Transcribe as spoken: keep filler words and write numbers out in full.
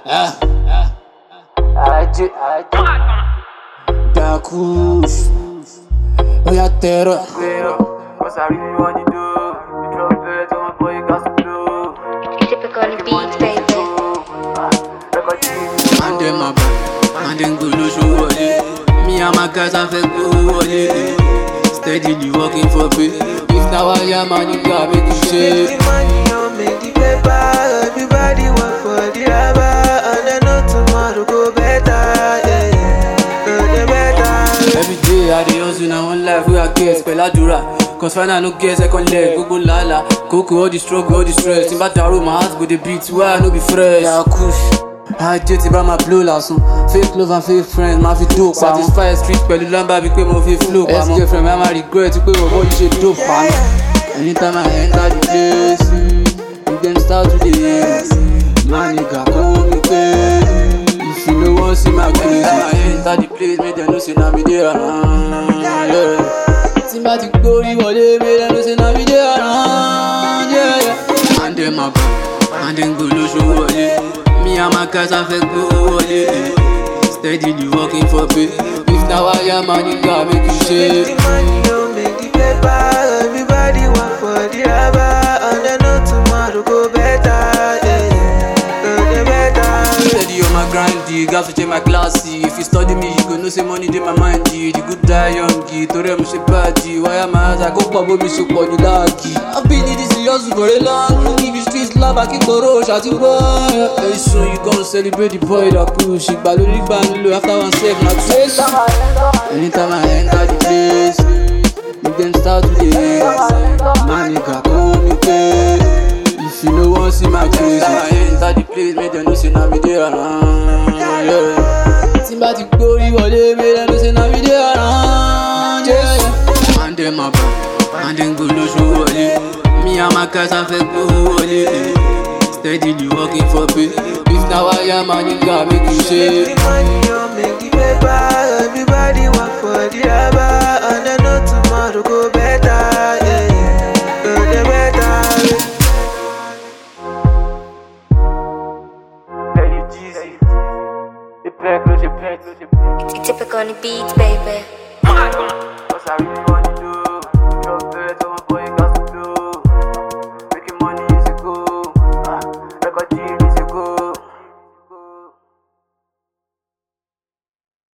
Yeah, yeah. Aje, aje. Dakush. Oya terror. Cause I really want to do. You drop it on my boy, you got to blow. Typical on the beat, baby. And then my back, and then go lose show me and my guys I fake go steadily working for pay. If now I am man, you got make it shake. Make the money, don't make the paper. Everybody work for the rubber, and I know tomorrow go better. Yeah, go the better. Every day I dey hustle na one life wey I get peladura. Cause final no get second leg, go go lala. Coco all the struggle, all the stress. Timba daro my heart go the beat, why I no be fresh? Yeah, kush. I did it by my blue lásán. Fake love and fake friends, ma fi dope pa. Satisfy street pẹ̀lú lamba bí pé mo fi flow pa. Ex-girlfriend mi a ma regret pé mo bọ́ yìí ṣe dope pa. Anytime I enter the place, make them start to dey hate. My nigga come me pay. If you no wan see my face, I enter the place, make them know say na me dey around. Yeah. Tí bá ti gbórí wọlé, make them know say na me dey around. Yeah. And then my back, and then go lose show wọlé. Me and my guys I fake go steadily working for pay. If now I am man, you got make you shake. Make the money, don't make the paper. Everybody work for the rubber, and I know tomorrow go better. Yeah, go the better. Steady on my grind, you got to check my classy. If you study me, you go know say money in my mind. The good die young, Tore mo ṣe bad. Why am I as I go pop me so for the lucky? I've been in this hustle for a long. Give you streets love, I keep borrow, shot you boy. Very soon you gonna celebrate the boy that push. Ìgbàlódé gbàlódé after one save na trace. Anytime I enter the place, make them start to dey hate. My nigga come me pay. If you no wan see my face, I enter the place, make them know say na me dey around. Yeah. Tí bá ti gbórí wọlé, make them know say na me dey around. Yeah. And then my back, and then go lose show wọlé. Me and my guys I fake go steadily working for pay. If now I am man, you got make you shake. Make the money, don't make the paper. Everybody work for the rubber, and I know tomorrow go better. Yeah, go the better. Very Jeezy. The pack, no, the pack, no, the pack. Typical on the beat, baby. Cause I really